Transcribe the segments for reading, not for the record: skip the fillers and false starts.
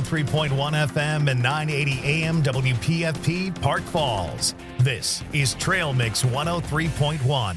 103.1 FM and 980 AM WPFP Park Falls. This is Trail Mix 103.1.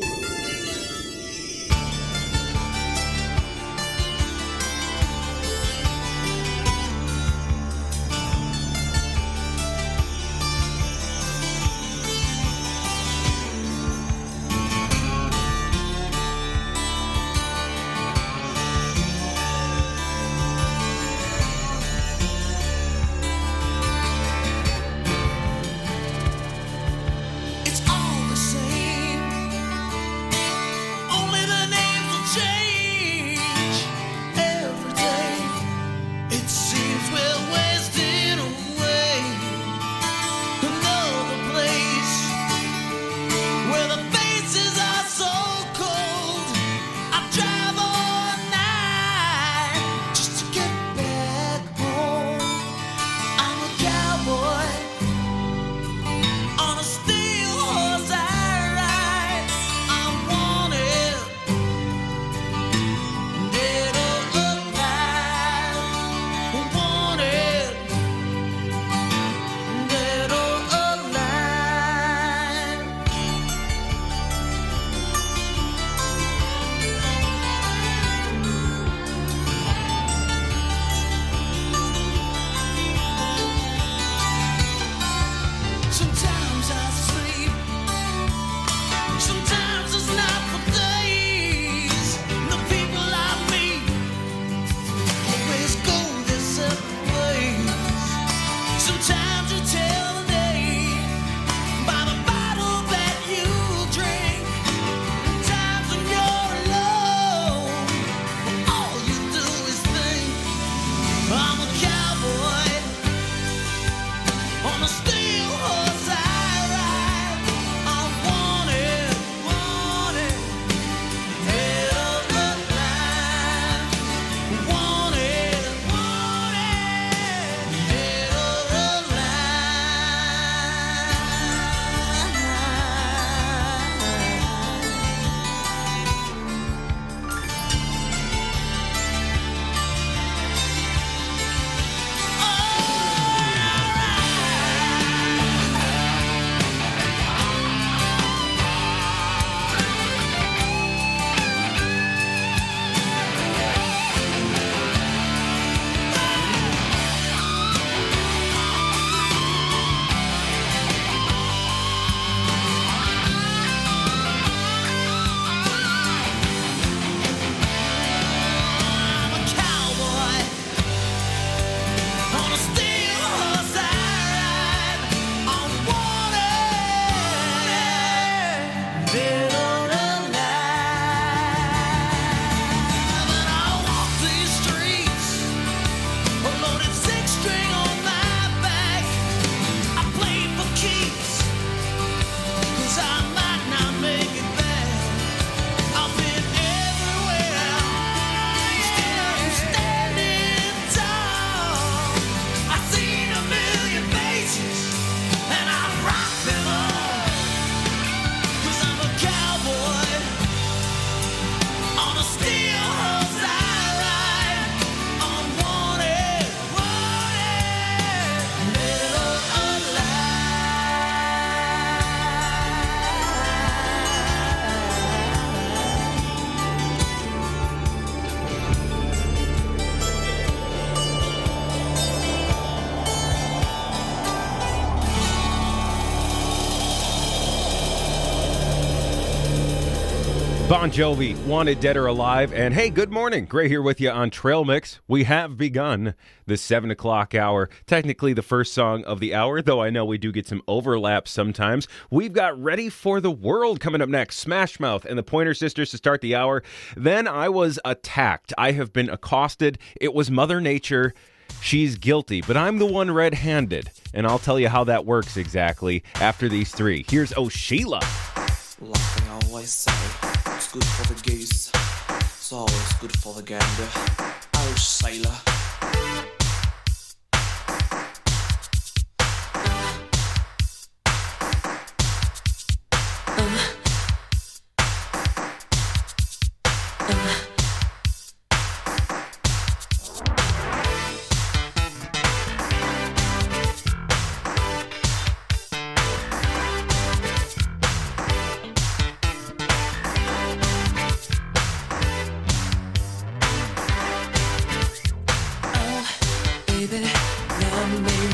Bon Jovi, Wanted Dead or Alive, and hey, good morning. Gray here with you on Trail Mix. We have begun the 7 o'clock hour, technically the first song of the hour, though I know we do get some overlap sometimes. We've got Ready for the World coming up next, Smash Mouth and the Pointer Sisters to start the hour. Then I was attacked. I have been accosted. It was Mother Nature. She's guilty, but I'm the one red-handed, and I'll tell you how that works exactly after these three. Here's Oh Sheila. Like they always say, it's good for the geese, it's always good for the gander. Oh, sailor.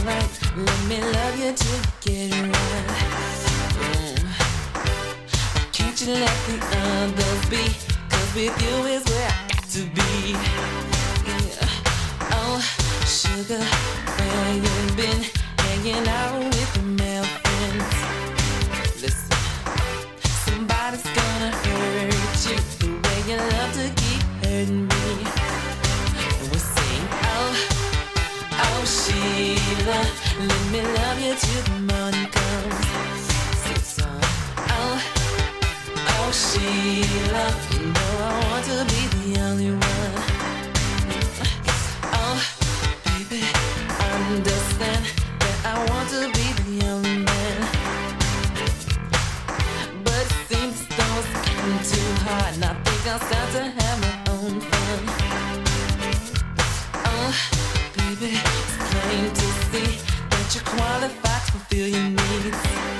right. Let me love you till you get it right. Can't you let the others be? 'Cause with you is where I got to be. Yeah. Oh, sugar, where you been? Hanging out with the male friends. Listen, somebody's gonna hurt you the way you love to keep hurting me. And we sing, oh Sheila, let me love you till the morning comes. Sing song, oh Sheila, you know I want to be the only one. Oh baby, understand that I want to be the only man. But it seems as though it's getting too hard, and I think I'll start to have my own fun. Oh baby, it's plain to see that you're qualified to fulfill your needs.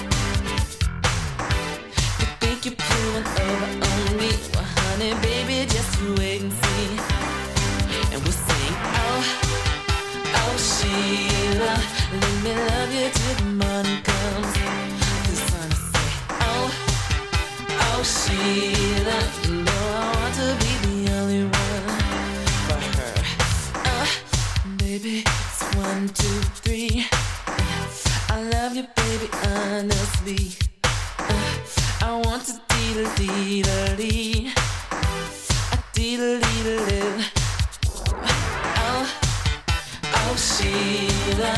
You think you're pulling over on me? Well honey baby, just you wait and see. And we'll sing, oh Sheila, let me love you till the morning comes. The sun will say, oh Sheila, you know I want to be the only one for her. Baby, it's 1, 2, 3. I love you, baby, honestly. I want to dee-da-dee-da-dee. Dee-da-dee-da-dee. Oh Sheila,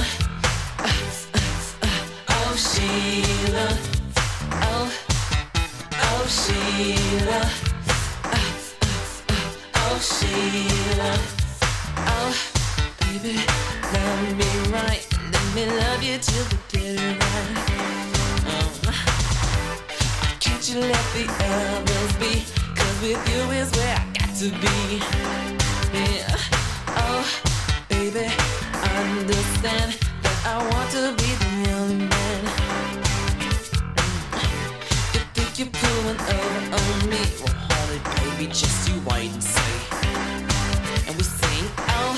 oh Sheila, oh Sheila, oh Sheila, oh baby, love me right, let me love you till we get it right. Can't you let the others be? 'Cause with you is where I got to be. Yeah, oh baby, understand that I want to be the only man. You think you're pulling over on me? Well, honey, baby, just you wait and see. And we sing, oh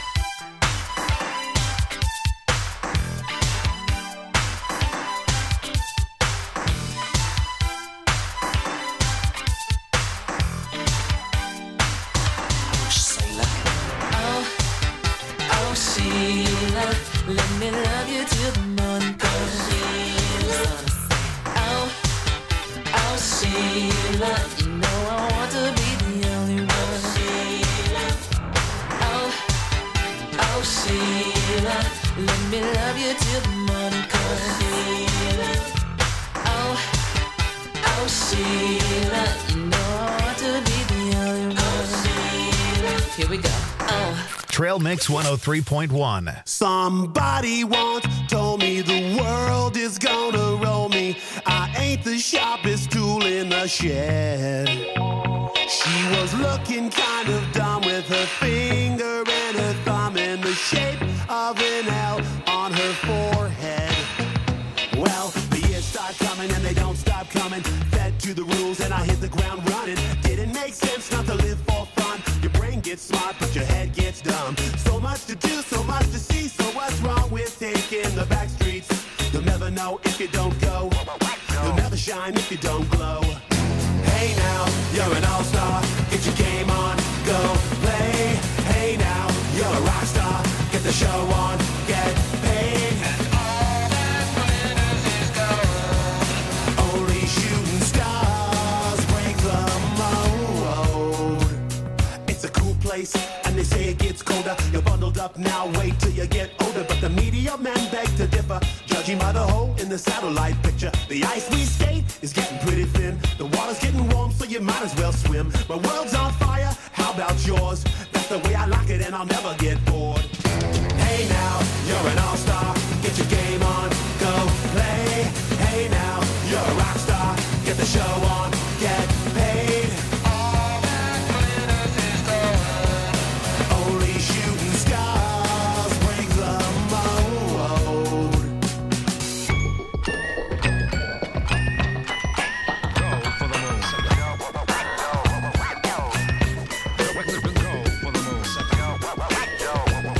Sheila, let me love you till the morning comes. Oh Sheila, you know I want to be the only one. Oh Sheila, let me love you till the morning comes. Oh Sheila, you know I want to be the only one. Here we go. Trail Mix 103.1. Somebody once told me the world is gonna roll me. I ain't the sharpest tool in the shed. She was looking kind of dumb with her finger and her thumb in the shape of an L on her forehead. Well, the years start coming and they don't stop coming. Fed to the rules and I hit the ground running. Didn't make sense not to live for fun. Your brain gets smart but your head gets dumb. So much to do, so much to see. So what's wrong with taking the back streets? You'll never know if you don't go. You'll never shine if you don't glow. Hey now, you're an all-star. Get your game on, go play. Hey now, you're a rock star. Get the show on, get paid. And all that glitters is gold. Only shooting stars break the mold. It's a cool place, and they say it gets colder. You're bundled up now, wait till you get older. But the media men beg to differ, judging by the hole in the satellite picture. The ice we skate is getting pretty thin. The water's getting warm, so you might as well swim. My world's on fire, how about yours? That's the way I like it, and I'll never get bored. Hey now, you're an all-star. Get your game on, go play. Hey now, you're a rock star. Get the show on, get paid. All that glitters is gold. Only shooting stars break the mold. Go for the moon. Go for the moon.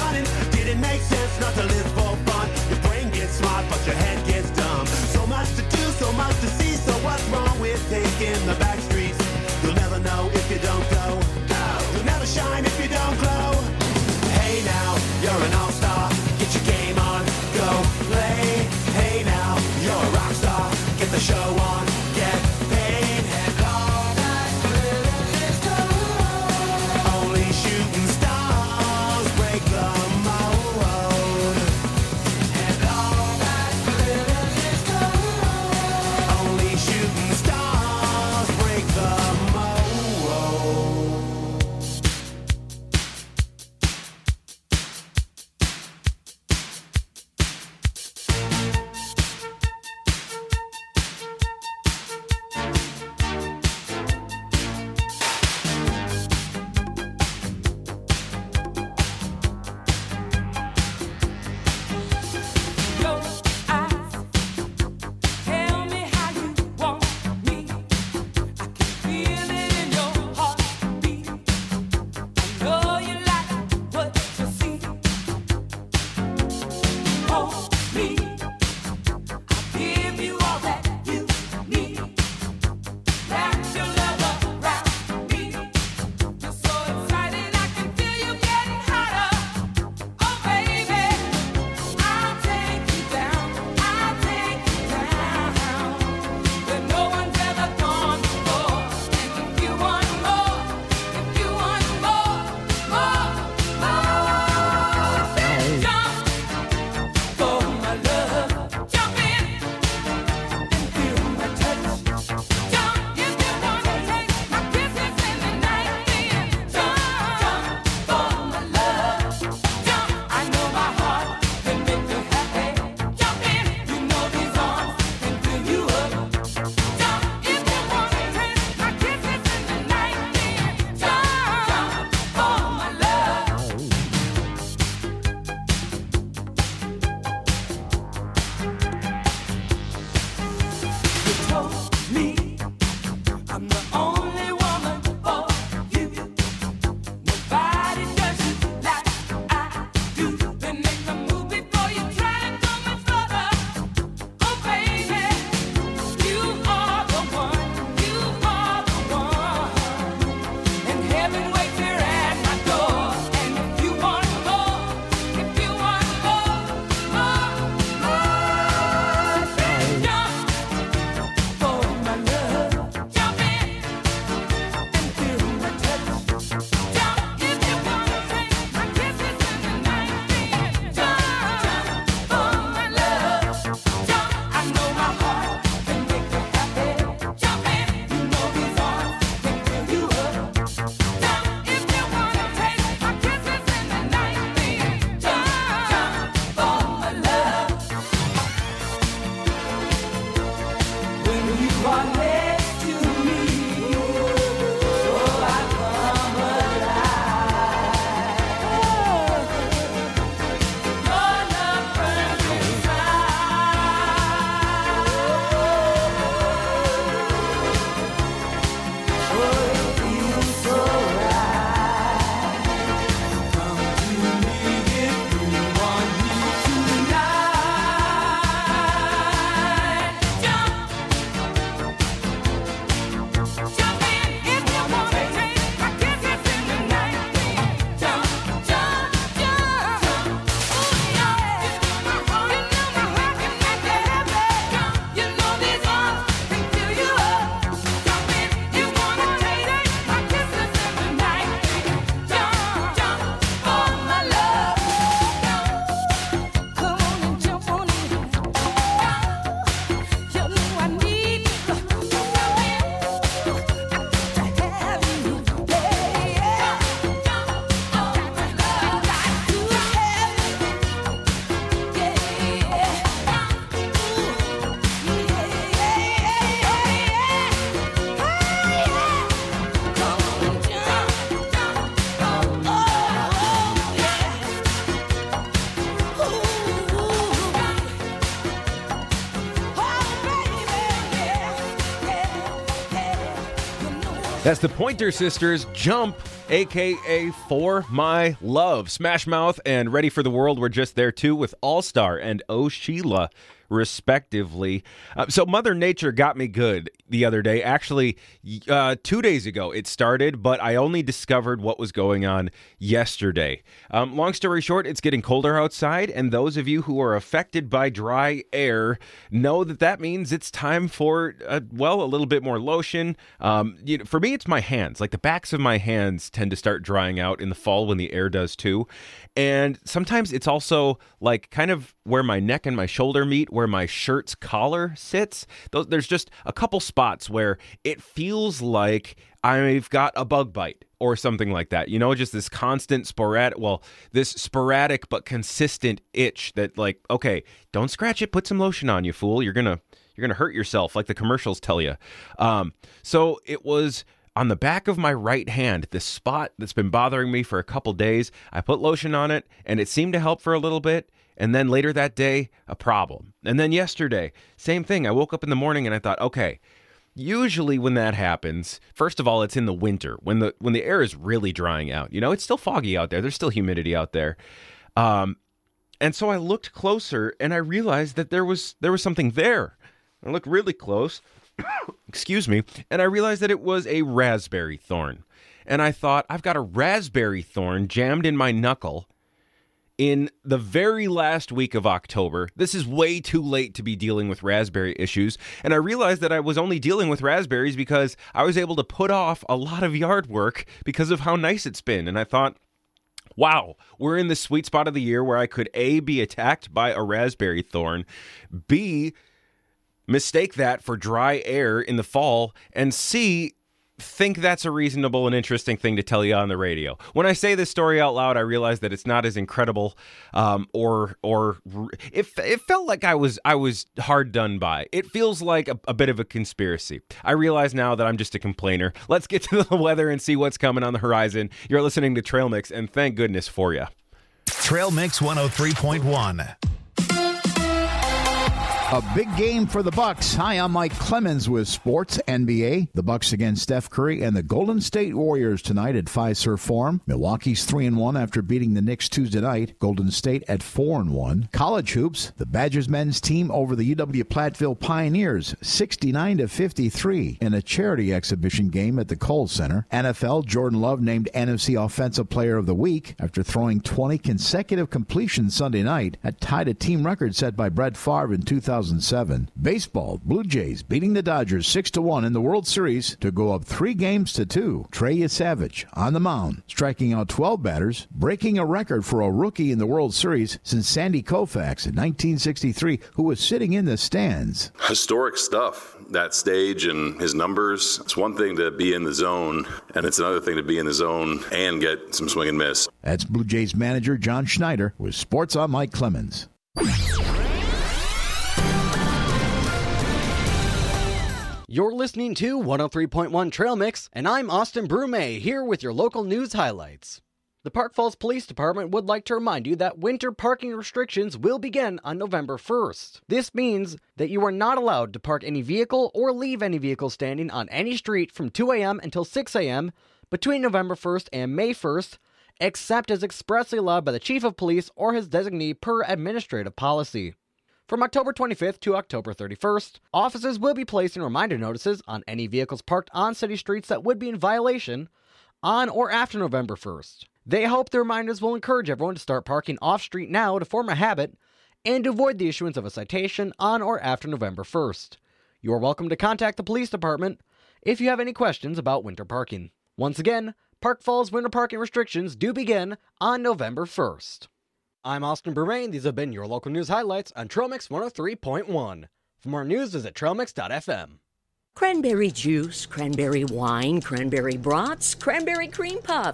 running. Didn't make sense not to live for fun. Your brain gets smart, but your head gets dumb. So much to do, so much to see. So what's wrong with taking the back streets? You'll never know if you don't go. You'll never shine if you don't glow. Hey now, you're an all-star. Get your game on, go play. Hey now, you're a rock star. Get the show on, get paid. And all that glitters is gold. Only shooting stars break the mold. And all that glitters is gold. Only shooting stars break the mold. Your eyes tell me how you want me. I can feel it in your heartbeat. I know you like what you see. Hold me, I'll give you all that you need. Wrap your love around me. You're so excited, I can feel you getting hotter. Oh baby, I'll take you down, I'll take you down, where no one's ever gone before. And if you want more, if you want more, then jump for my love. Jump in and feel my touch. Jump if you want to take my kisses in the night. Then jump for my love. Jump, I know my heart can make you happy. Jump in, you know these arms can fill you up. Jump if you want to take my kisses in the night. Then jump for my love. You told me I'm the only woman for you. Nobody does you like I do. Then make the move before you try to go much further. Oh baby, you are the one, you are the one. And heaven waits here at my door. And if you want more, if you want more, then jump for my love. Jump in and feel my touch. Jump if you want to take my kisses in the night. Then jump for my love. Jump, I know my heart can make you happy. Jump in, you know these arms can fill you up. Jump if you want to take my kisses in the night. Then jump for my love. When you are next to me, oh, I come alive. Your love burns inside. Oh, it feels so right. Come to me if you want me tonight. Jump. Jump in if you want to take my kisses in the night. Jump, jump, jump. Ooh, yeah. You know my heart can make you happy. Jump, you know these arms can fill you up. Jump in, you want to take my kisses in the night. Jump, jump for my love. Come on and jump on in. You know I need you. Jump in. That's the Pointer Sisters, Jump a.k.a. For My Love. Smash Mouth and Ready for the World were just there, too, with All-Star and Oh Sheila, respectively. So Mother Nature got me good the other day. Actually, 2 days ago it started, but I only discovered what was going on yesterday. Long story short, it's getting colder outside, and those of you who are affected by dry air know that that means it's time for, a little bit more lotion. For me, it's my hands. Like the backs of my hands tend to start drying out in the fall when the air does too. And sometimes it's also like kind of where my neck and my shoulder meet, where my shirt's collar sits. There's just a couple spots where it feels like I've got a bug bite or something like that. You know, just this constant sporadic but consistent itch that, like, okay, don't scratch it, put some lotion on, you fool. You're gonna hurt yourself, like the commercials tell you. So it was on the back of my right hand, this spot that's been bothering me for a couple days. I put lotion on it, and it seemed to help for a little bit. And then later that day, a problem. And then yesterday, same thing. I woke up in the morning and I thought, okay, usually when that happens, first of all, it's in the winter when the air is really drying out. You know, it's still foggy out there. There's still humidity out there. And so I looked closer and I realized that there was something there. I looked really close. Excuse me. And I realized that it was a raspberry thorn. And I thought, I've got a raspberry thorn jammed in my knuckle in the very last week of October. This is way too late to be dealing with raspberry issues. And I realized that I was only dealing with raspberries because I was able to put off a lot of yard work because of how nice it's been. And I thought, wow, we're in the sweet spot of the year where I could A, be attacked by a raspberry thorn, B, mistake that for dry air in the fall, and C, think that's a reasonable and interesting thing to tell you on the radio. When I say this story out loud, I realize that it's not as incredible, or it felt like I was hard done by. It feels like a bit of a conspiracy. I realize now that I'm just a complainer. Let's get to the weather and see what's coming on the horizon. You're listening to Trail Mix, and thank goodness for you. Trail Mix 103.1. A big game for the Bucks. Hi, I'm Mike Clemens with Sports NBA. The Bucks against Steph Curry and the Golden State Warriors tonight at Fiserv Forum. Milwaukee's 3-1 after beating the Knicks Tuesday night. Golden State at 4-1. College hoops. The Badgers men's team over the UW Platteville Pioneers 69-53 in a charity exhibition game at the Kohl Center. NFL, Jordan Love named NFC Offensive Player of the Week after throwing 20 consecutive completions Sunday night. That tied a team record set by Brett Favre in 2007. Baseball, Blue Jays beating the Dodgers 6-1 in the World Series to go up 3-2. Trey Savage on the mound, striking out 12 batters, breaking a record for a rookie in the World Series since Sandy Koufax in 1963, who was sitting in the stands. Historic stuff, that stage and his numbers. It's one thing to be in the zone, and it's another thing to be in the zone and get some swing and miss. That's Blue Jays manager John Schneider with Sports on Mike Clemens. You're listening to 103.1 Trail Mix, and I'm Austin Brume, here with your local news highlights. The Park Falls Police Department would like to remind you that winter parking restrictions will begin on November 1st. This means that you are not allowed to park any vehicle or leave any vehicle standing on any street from 2 a.m. until 6 a.m. between November 1st and May 1st, except as expressly allowed by the Chief of Police or his designee per administrative policy. From October 25th to October 31st, officers will be placing reminder notices on any vehicles parked on city streets that would be in violation on or after November 1st. They hope the reminders will encourage everyone to start parking off-street now to form a habit and to avoid the issuance of a citation on or after November 1st. You are welcome to contact the police department if you have any questions about winter parking. Once again, Park Falls winter parking restrictions do begin on November 1st. I'm Austin Bermain. These have been your local news highlights on Trail Mix 103.1. For more news, visit trailmix.fm. Cranberry juice, cranberry wine, cranberry brats, cranberry cream puffs.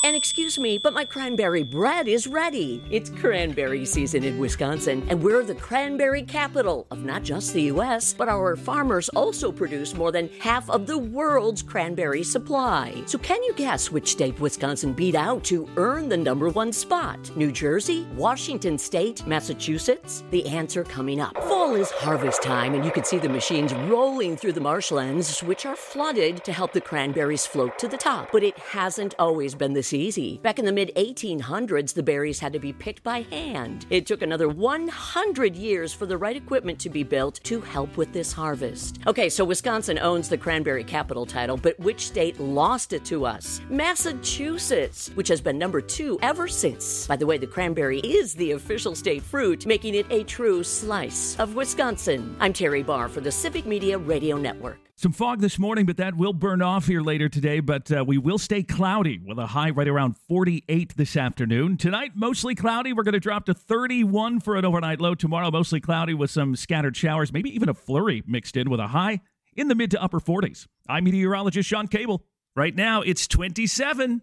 And excuse me, but my cranberry bread is ready. It's cranberry season in Wisconsin, and we're the cranberry capital of not just the U.S., but our farmers also produce more than half of the world's cranberry supply. So can you guess which state Wisconsin beat out to earn the number one spot? New Jersey, Washington State, Massachusetts? The answer coming up. Fall is harvest time, and you can see the machines rolling through the marshlands, which are flooded to help the cranberries float to the top. But it hasn't always been this easy. Back in the mid-1800s, the berries had to be picked by hand. It took another 100 years for the right equipment to be built to help with this harvest. Okay, so Wisconsin owns the cranberry capital title, but which state lost it to us? Massachusetts, which has been number 2 ever since. By the way, the cranberry is the official state fruit, making it a true slice of Wisconsin. I'm Terry Barr for the Civic Media Radio Network. Some fog this morning, but that will burn off here later today. But we will stay cloudy with a high right around 48 this afternoon. Tonight, mostly cloudy. We're going to drop to 31 for an overnight low. Tomorrow, mostly cloudy with some scattered showers, maybe even a flurry mixed in with a high in the mid to upper 40s. I'm meteorologist Sean Cable. Right now, it's 27.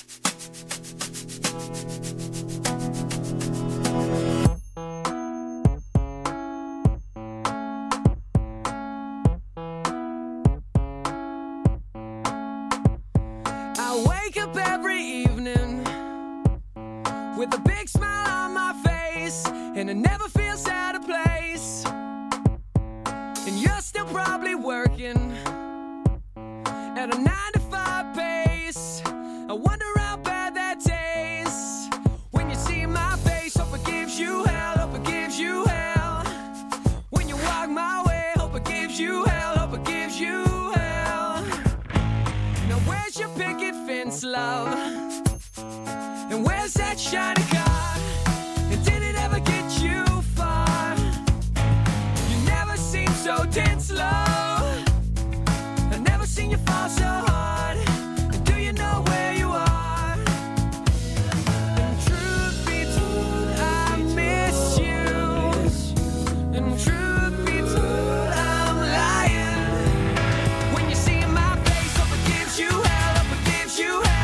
With a big smile on my face, and it never feels out of place. And you're still probably working at a 9-to-5 pace. I wonder how bad that tastes. When you see my face, hope it gives you hell, hope it gives you hell. When you walk my way, hope it gives you hell, hope it gives you hell. Now where's your picket fence, love? And where's that shiny car? And did it ever get you far? You never seem so dead slow. I've never seen you fall so hard. And do you know where you are? And truth be told, I miss you. And truth be told, I'm lying. When you see my face, hope it gives you hell, hope it gives you hell.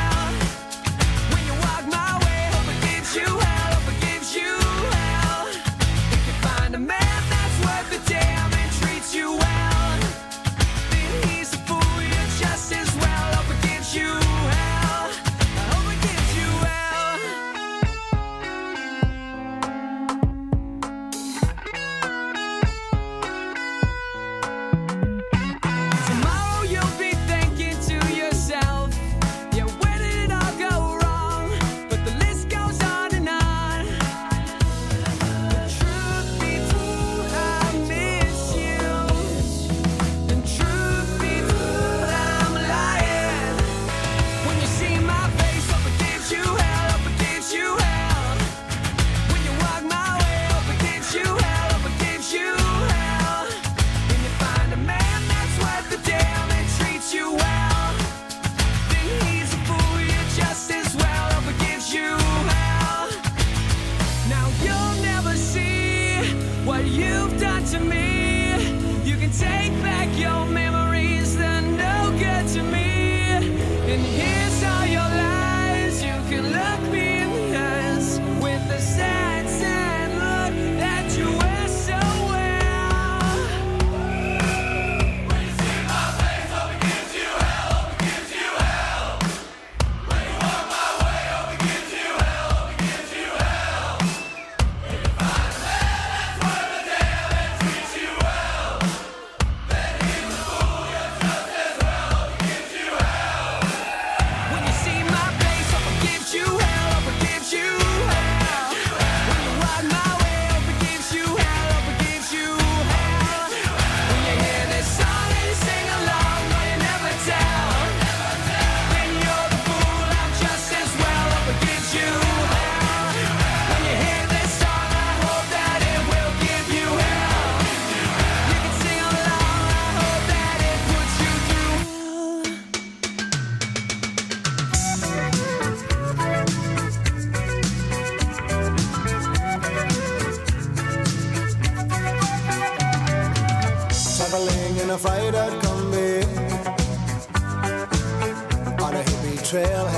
in a freighted Kombi on a hippie trailhead full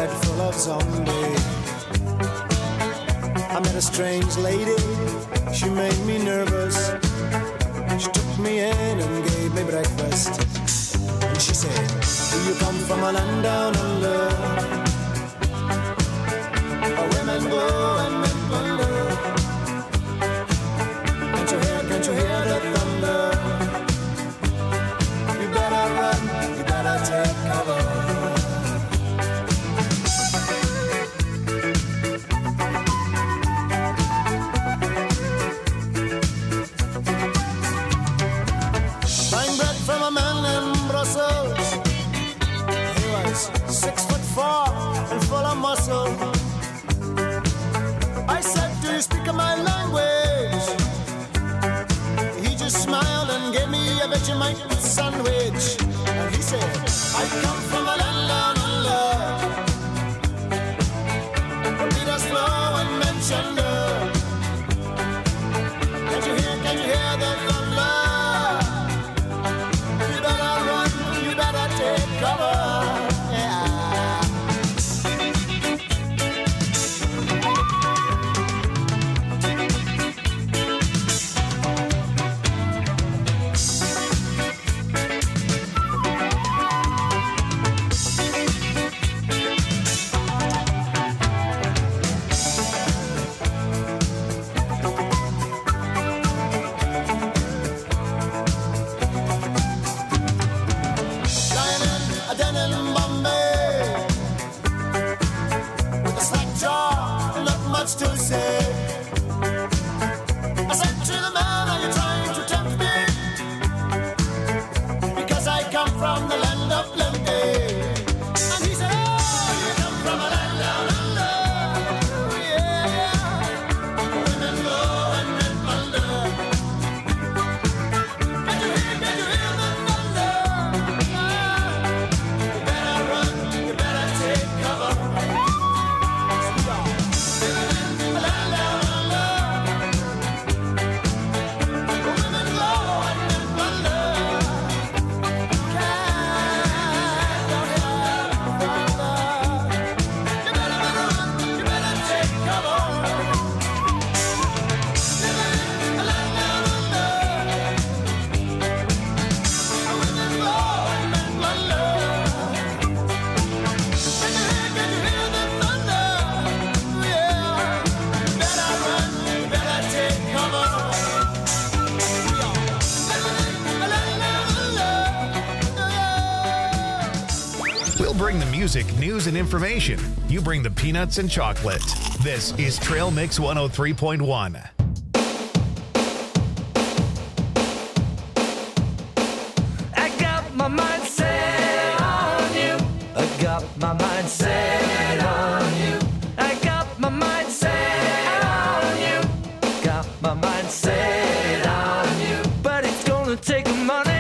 love zombie. I met a strange lady, she made me nervous. She took me in and gave me breakfast. And she said, do you come from a land down under? Where women go and men wonder. Can't you hear the thunder? You better run, you better take cover. Buying bread from a man in Brussels. He was 6'4" and full of muscle. I said, do you speak my language? He just smiled and gave me a Vegemite sandwich. And he said, I come from a land down under. Beat us slow and mention Can you hear the thunder? You better run, you better take cover. To say, I said to the man, are you trying to tempt me? Because I come from the land of plenty. And he said, oh, you come from a land down under. Yeah, women go and men wonder. Can you hear the thunder? You better run, you better take cover. Bring the music, news, and information. You bring the peanuts and chocolate. This is Trail Mix 103.1. I got my mind set on you. I got my mind set on you. I got my mind set on you. Got my mind set on you. But it's gonna take money.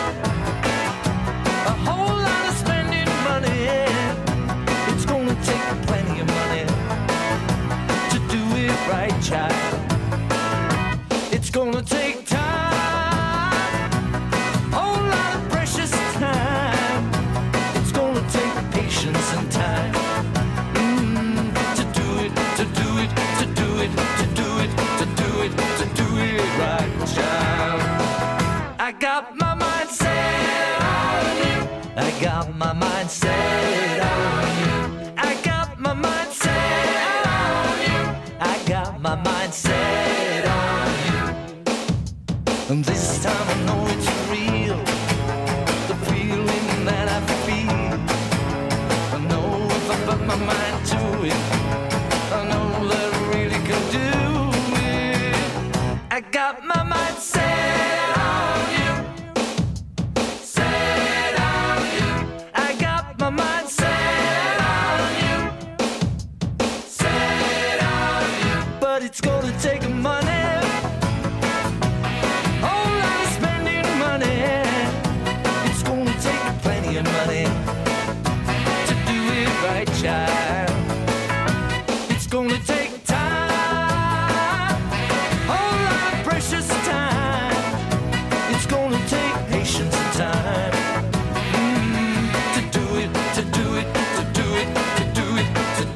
A whole lot of spending money. It's gonna take plenty of money to do it right, child. It's gonna take time, whole lot of precious time. It's gonna take patience and time to do it, to do it, to do it, to do it, to do it, to do it right, child. I got my mind set on you. I got my mind set on you. I got my mind set on you. I got my mind set on you. And this time I know it's real. The feeling that I feel. I know if I put my mind to it, I know that I really can do it. I got my mind set on you. Set on you. I got my mind set on you. Set on you. But it's gonna take money. Whole lot of spending money. It's gonna take plenty of money to do it right, child. It's gonna take time, whole lot of precious time. It's gonna take patience and time to do it, to do it, to do it, to do it, to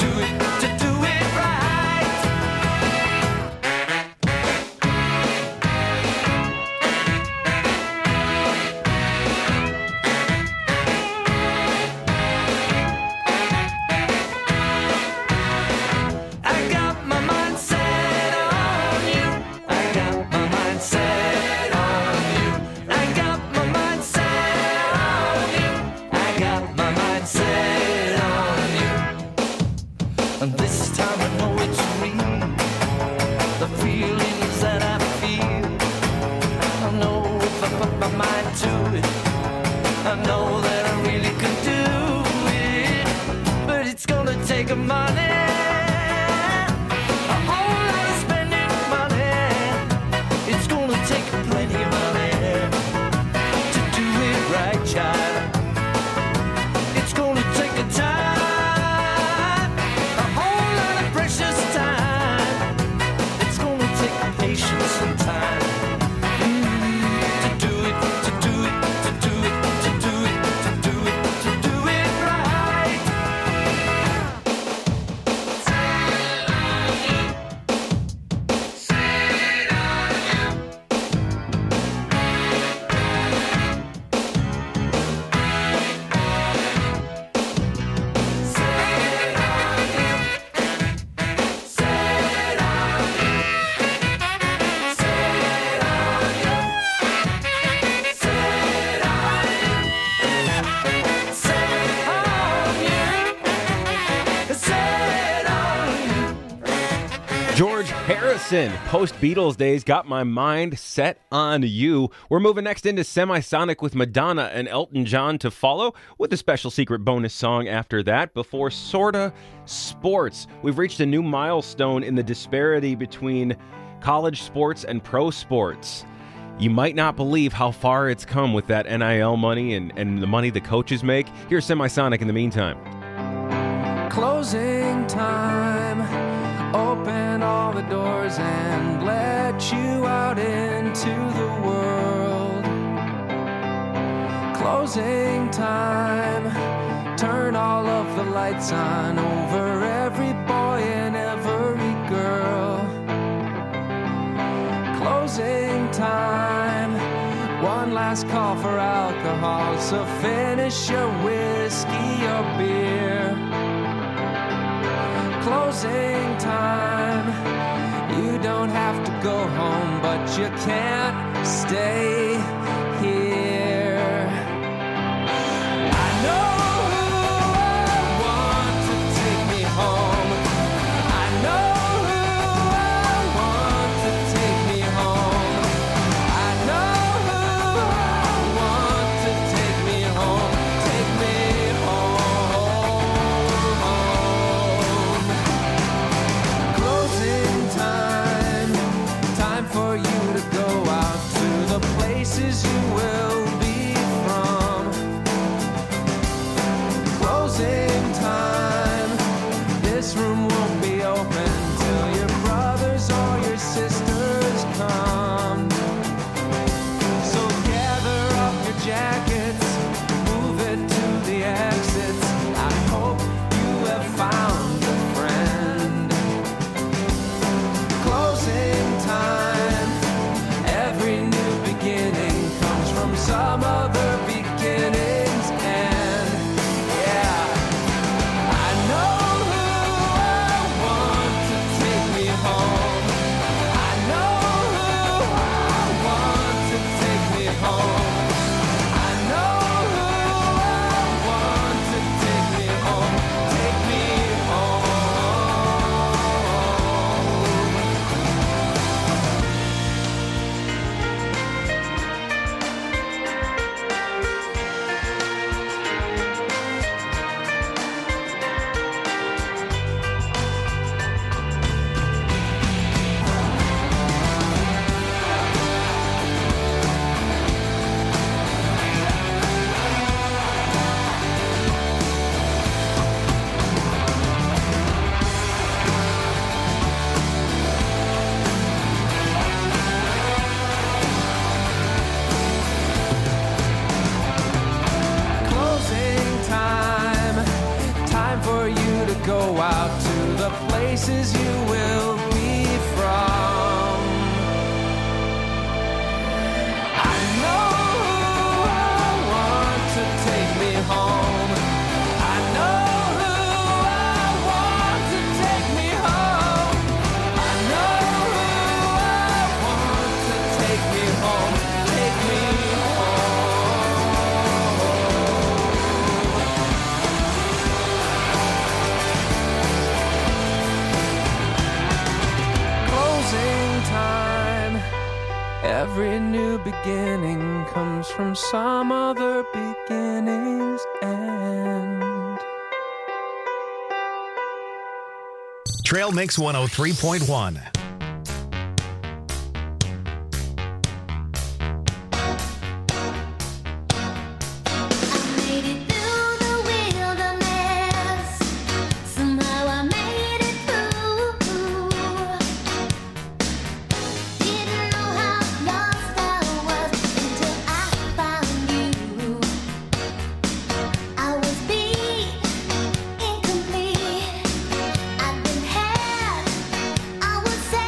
Listen, post Beatles days got my mind set on you. We're moving next into Semisonic with Madonna and Elton John to follow, with a special secret bonus song after that. Before Sorta Sports, we've reached a new milestone in the disparity between college sports and pro sports. You might not believe how far it's come with that NIL money and the money the coaches make. Here's Semisonic in the meantime. Closing time. Open all the doors and let you out into the world. Closing time. Turn all of the lights on over every boy and every girl. Closing time. One last call for alcohol, so finish your whiskey or beer. Closing time. You don't have to go home, but you can't stay here. I know who I want to take me home. I know who I want to take me home. I know who I want to take me home. Take me home. Closing time. Time for you to go out to the places you will be from. Closing time. This room won't be open till your brothers or your sisters come. So gather up your jackets, move it to the exits. I hope you have found a friend. Closing time. Every new beginning comes from some other beginning's end. Yeah. I know who I want to take me home. I know who I want to take me home. I know who I want to take me home. Take me home. Closing time. Time for you to go out to the places you will be from. I know who I want to take me home. I know who I want to take me home. I know who I want to take me home. Take me home. Closing time. Every new beginning comes from some other beginning's end. Trail Mix 103.1. Somehow I made it through. Didn't know how lost I was until I found you. I was beat, incomplete. I've been had. I was sad.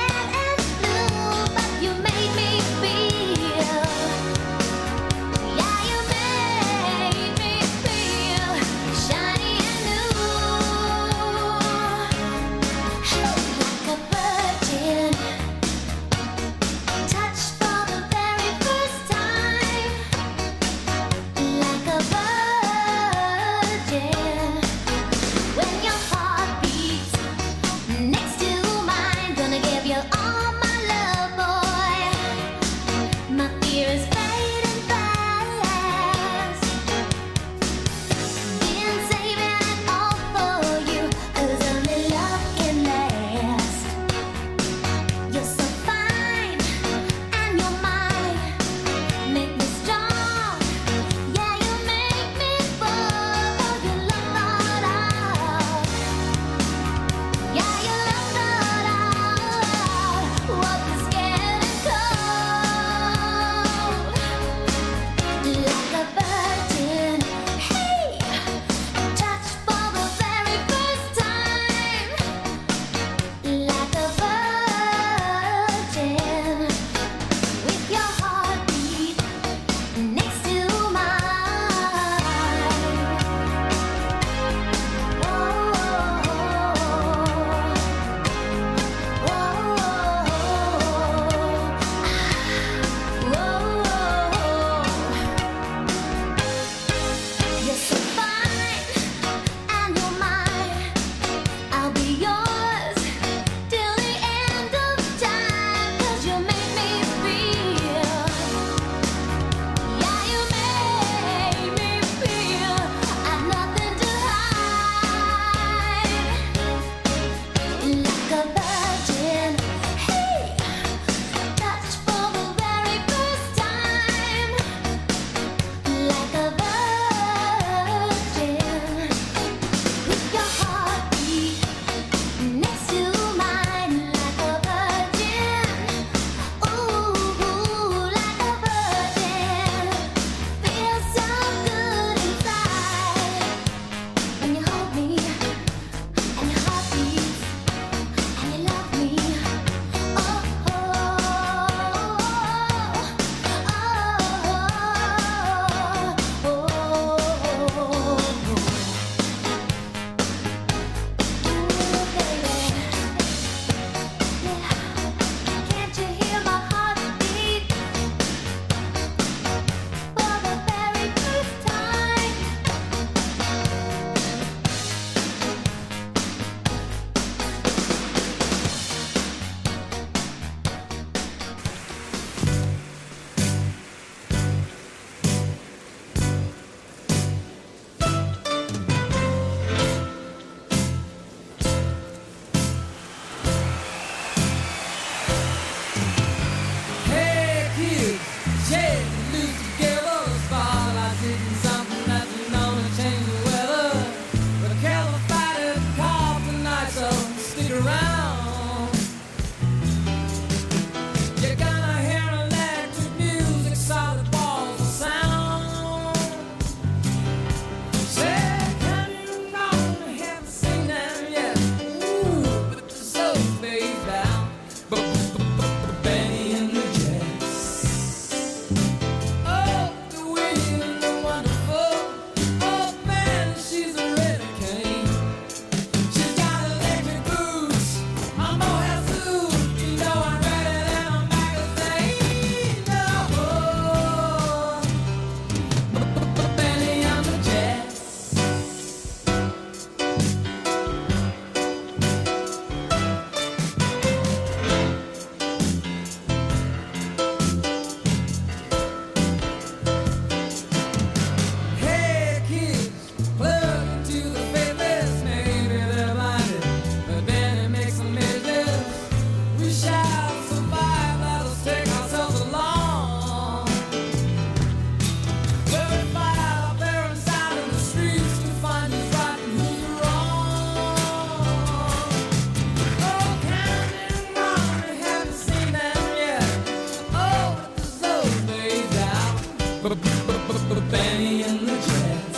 Benny and the Jets.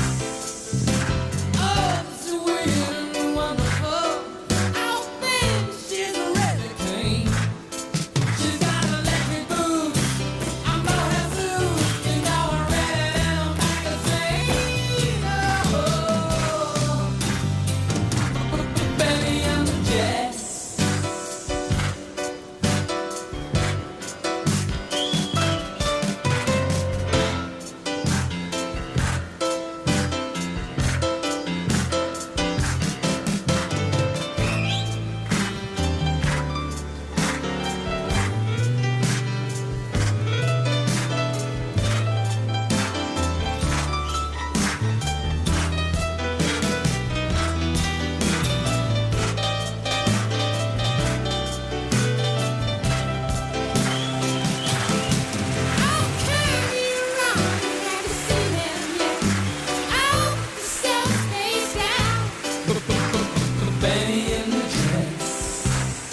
Oh, it's weird and wonderful. Oh, baby, she's a really queen. She's got electric boots. I'm gonna zoom. You know I'm ready and I'm back to sing. Oh, Benny and the Jets. Benny and the Jets.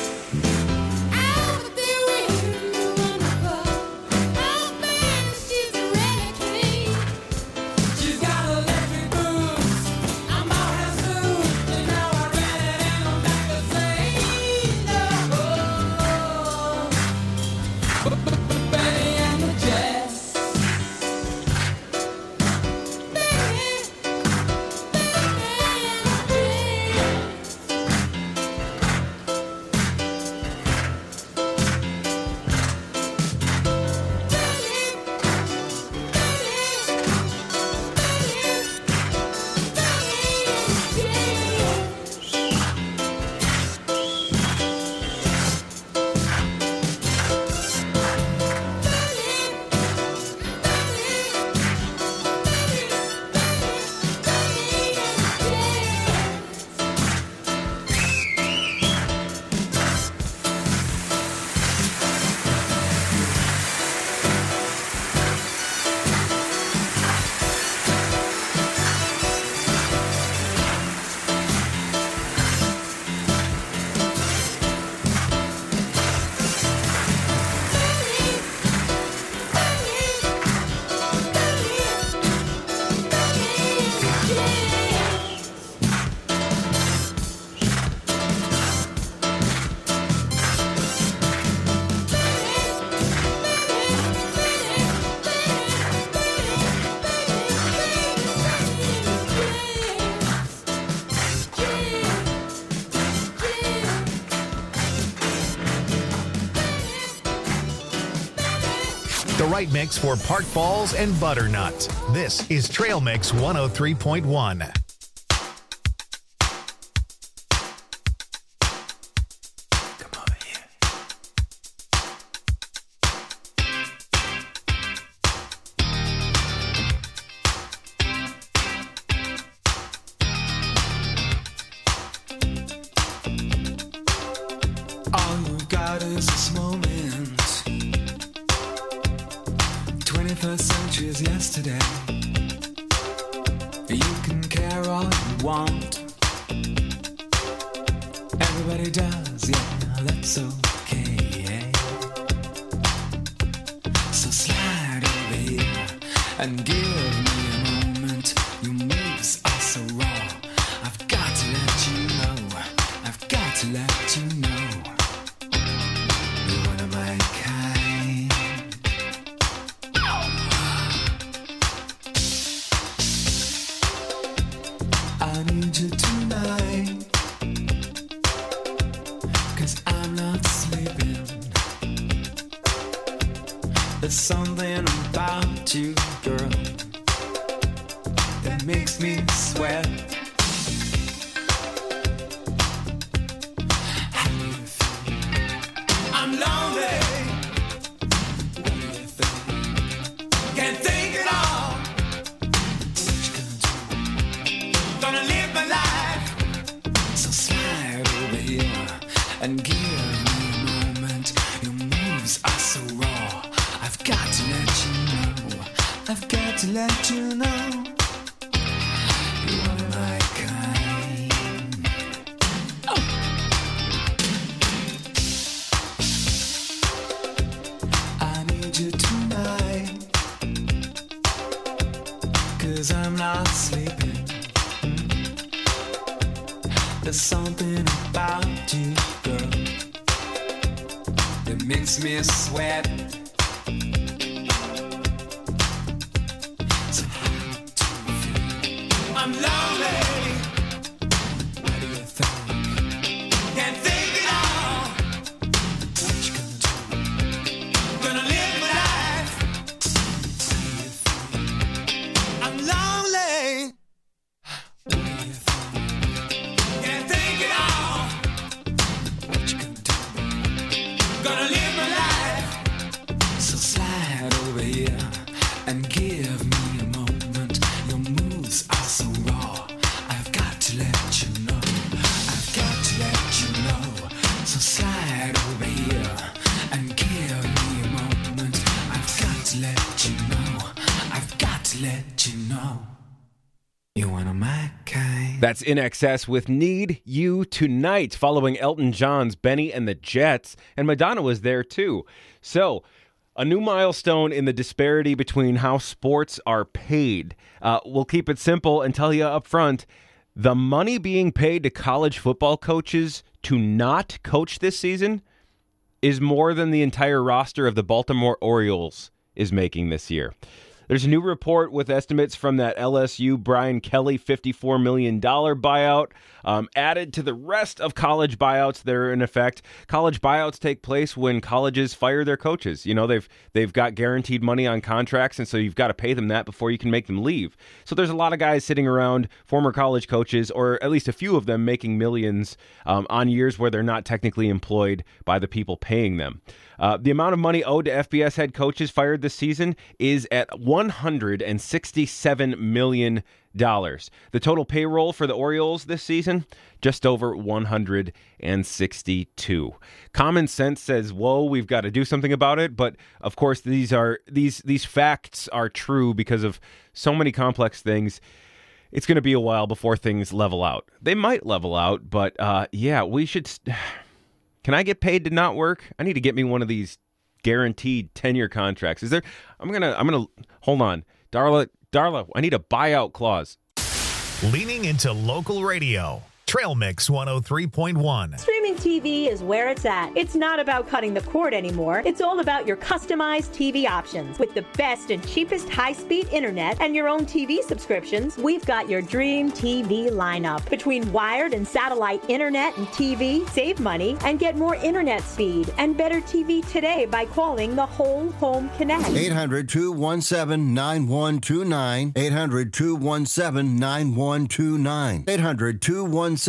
Oh, they're weird and wonderful. Oh, baby, she's a really queen. She's got electric boots. I'm all her suit. You know I'm ready and I'm back to sing. Oh, Benny and the Jets. The right mix for Park Falls and Butternut. This is Trail Mix 103.1. All you've got is this moment. 21st century is yesterday. You can care all you want. Everybody does, yeah, that's okay. So slide over here and give me a moment. Your moves are so raw. I've got to let you know. I've got to let you know. You're one of my kind. I need you tonight, 'cause I'm not sleeping. There's something about you, girl, that makes me sweat. How do you feel? I'm lonely. What do you think? Can't think at all. What you gonna do? Gonna live my life. So slide over here and give me a moment. Your moves are so raw. I've got to let you know. I've got to let you know. You're one of my kind. Oh. I need you tonight. 'cause I'm not sleeping. There's something about you, girl, that makes me sweat. So how do you feel? I'm lonely. What do you think? Can't think it all. What you gonna do? Gonna live my life. How do you feel? I'm lonely. What do you think? Can't think it all. What you gonna do? Gonna live my life. So slide over here and give me a moment. Your moves are so raw. I've got to let you know. I've got to let you know. So slide over here and give me a moment. I've got to let you know. I've got to let you know. You wanna my kind. That's In Excess with Need You Tonight, following Elton John's Benny and the Jets, and Madonna was there too. So, a new milestone in the disparity between how sports are paid. We'll keep it simple and tell you up front, the money being paid to college football coaches to not coach this season is more than the entire roster of the Baltimore Orioles is making this year. There's a new report with estimates from that LSU Brian Kelly $54 million buyout added to the rest of college buyouts that are in effect. College buyouts take place when colleges fire their coaches. You know, they've got guaranteed money on contracts, and so you've got to pay them that before you can make them leave. So there's a lot of guys sitting around, former college coaches, or at least a few of them making millions on years where they're not technically employed by the people paying them. The amount of money owed to FBS head coaches fired this season is at $167 million. The total payroll for the Orioles this season, just over 162. Common sense says, whoa, we've got to do something about it. But of course, these facts are true because of so many complex things. It's going to be a while before things level out. They might level out, but yeah, we should. Can I get paid to not work? I need to get me one of these guaranteed 10-year contracts. Is there? I'm gonna hold on, Darla, I need a buyout clause. Leaning into local radio. Trail Mix 103.1. Streaming TV is where it's at. It's not about cutting the cord anymore. It's all about your customized TV options. With the best and cheapest high-speed internet and your own TV subscriptions, we've got your dream TV lineup. Between wired and satellite internet and TV, save money and get more internet speed and better TV today by calling the Whole Home Connect. 800-217-9129. 800-217-9129. 800-217-9129.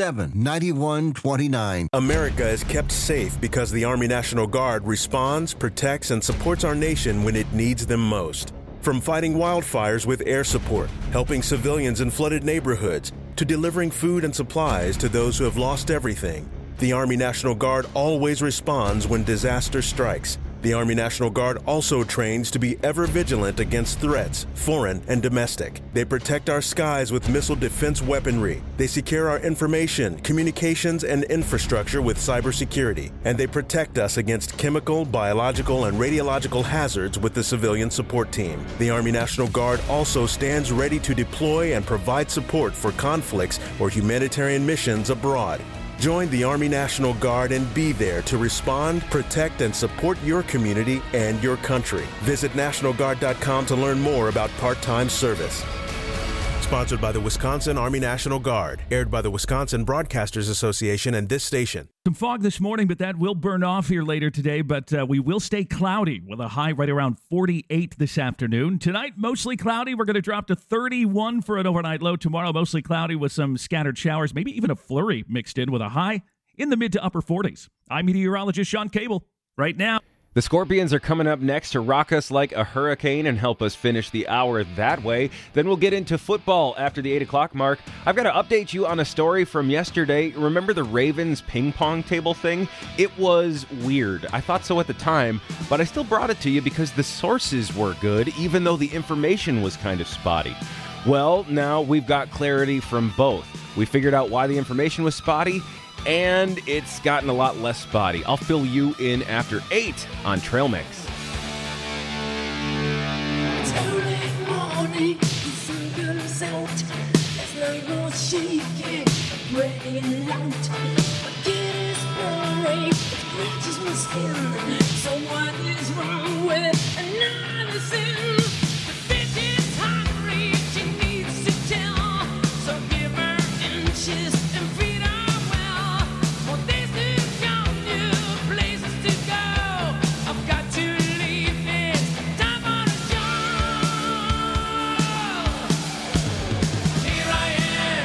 America is kept safe because the Army National Guard responds, protects, and supports our nation when it needs them most. From fighting wildfires with air support, helping civilians in flooded neighborhoods, to delivering food and supplies to those who have lost everything, the Army National Guard always responds when disaster strikes. The Army National Guard also trains to be ever vigilant against threats, foreign and domestic. They protect our skies with missile defense weaponry. They secure our information, communications, and infrastructure with cybersecurity. And they protect us against chemical, biological, and radiological hazards with the civilian support team. The Army National Guard also stands ready to deploy and provide support for conflicts or humanitarian missions abroad. Join the Army National Guard and be there to respond, protect, and support your community and your country. Visit NationalGuard.com to learn more about part-time service. Sponsored by the Wisconsin Army National Guard. Aired by the Wisconsin Broadcasters Association and this station. Some fog this morning, but that will burn off here later today. But we will stay cloudy with a high right around 48 this afternoon. Tonight, mostly cloudy. We're going to drop to 31 for an overnight low. Tomorrow, mostly cloudy with some scattered showers, maybe even a flurry mixed in with a high in the mid to upper 40s. I'm meteorologist Sean Cable. Right now, the Scorpions are coming up next to rock us like a hurricane and help us finish the hour that way. Then we'll get into football after the 8 o'clock mark. I've got to update you on a story from yesterday. Remember the Ravens ping pong table thing? It was weird. I thought so at the time, but I still brought it to you because the sources were good, even though the information was kind of spotty. Well, now we've got clarity from both. We figured out why the information was spotty, and it's gotten a lot less spotty. I'll fill you in after 8 on Trail Mix. It's early morning, the sun goes comes out, his leg was shaking, breaking out. But kid is burning, it scratches my skin. So what is wrong with another sin? The bitch is hungry, she needs to tell. So give her inches and feed her well. For days to come, new places to go. I've got to leave this time on a show. Here I am,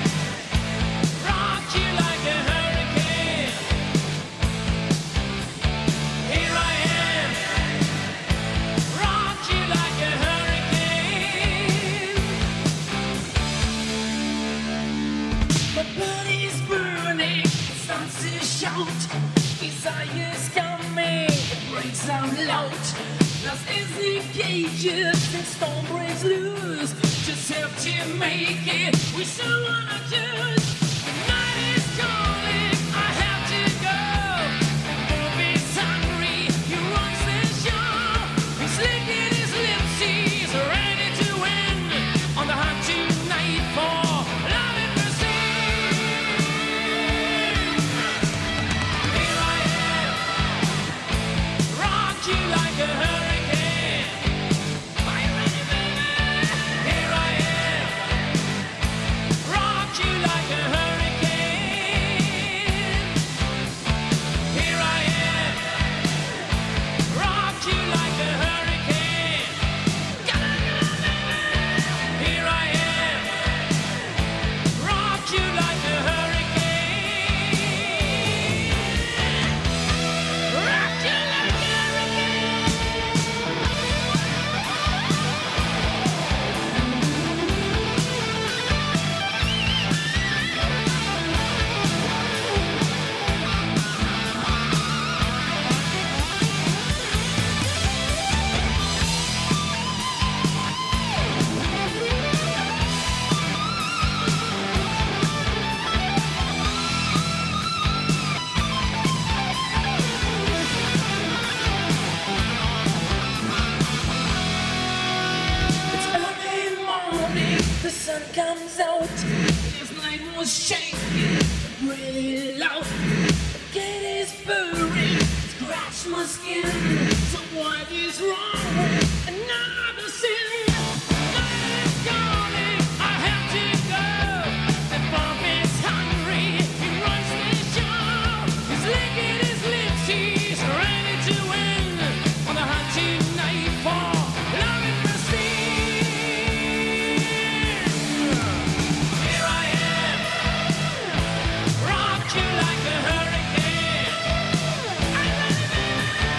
rock you like a hurricane. Here I am, rock you like a hurricane. My body's burning, it starts to shout. Desire's coming, it breaks out loud. Lost is the cages, and storm breaks loose. Just have to make it, we still wanna choose. The night is calling, I have to go. And Bob is hungry, he runs the show. He's licking his lips, he's ready to win. On the hunt tonight for love and mercy. Here I am, rock you like a hurricane. Are you ready, baby? Here I am, rock you like a hurricane. Here I am, rock you like a hurricane. Here I am, rock you like a hurricane. Rock you like a It's early morning, the sun comes out. This night was shaking, really loud. The gate is burning, scratch my skin. So what is wrong with another sin? Night is calling, I have to go. The Bob is hungry, he runs the show. He's licking his lips, he's ready to win. On the hunt tonight for love and mercy. Here I am, rock you like a hurricane. Are you ready, baby?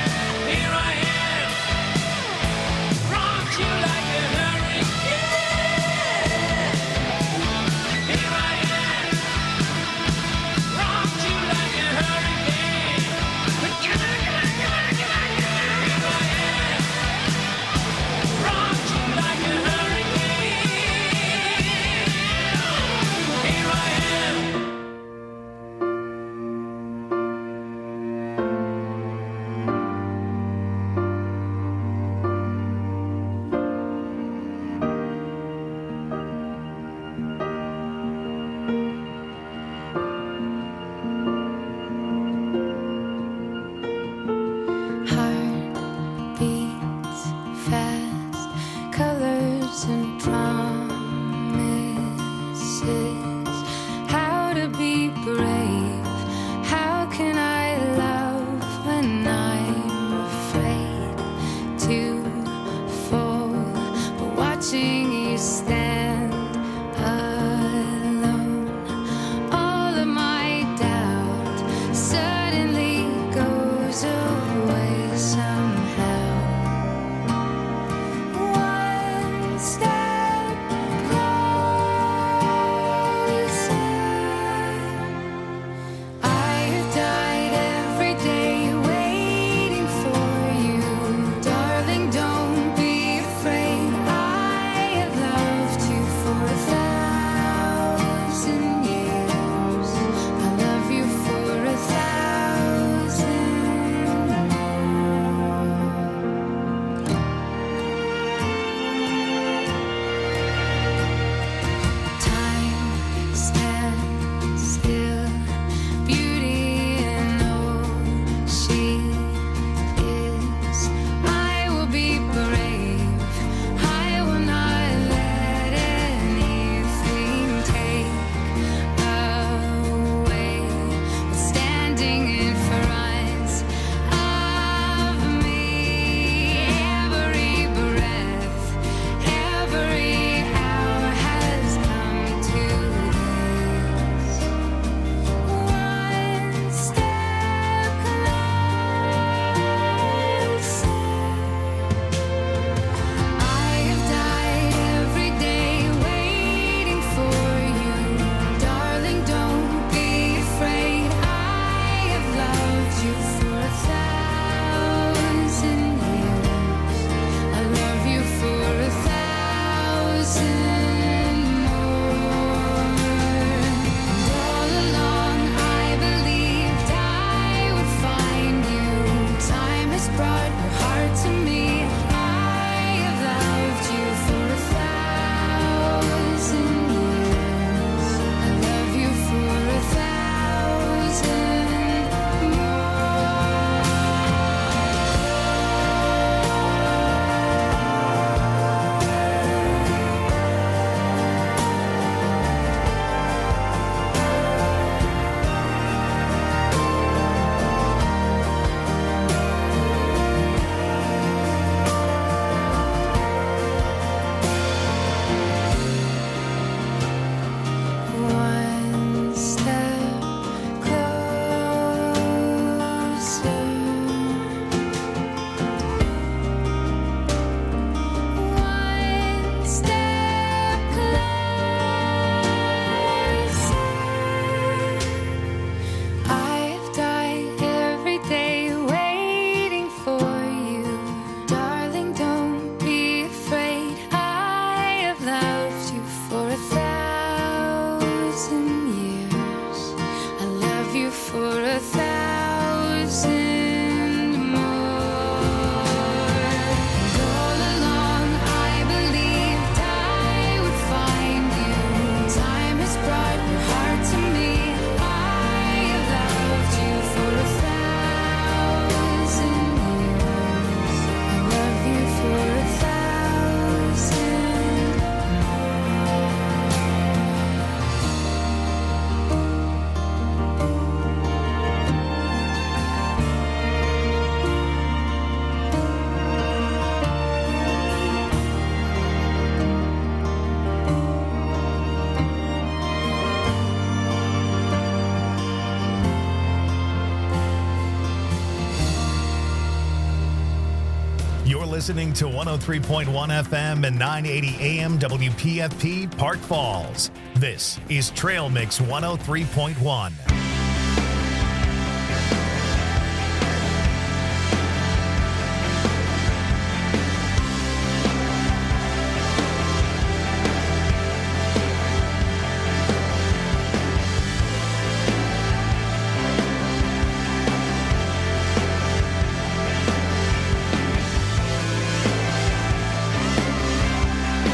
You're listening to 103.1 FM and 980 AM WPFP Park Falls. This is Trail Mix 103.1.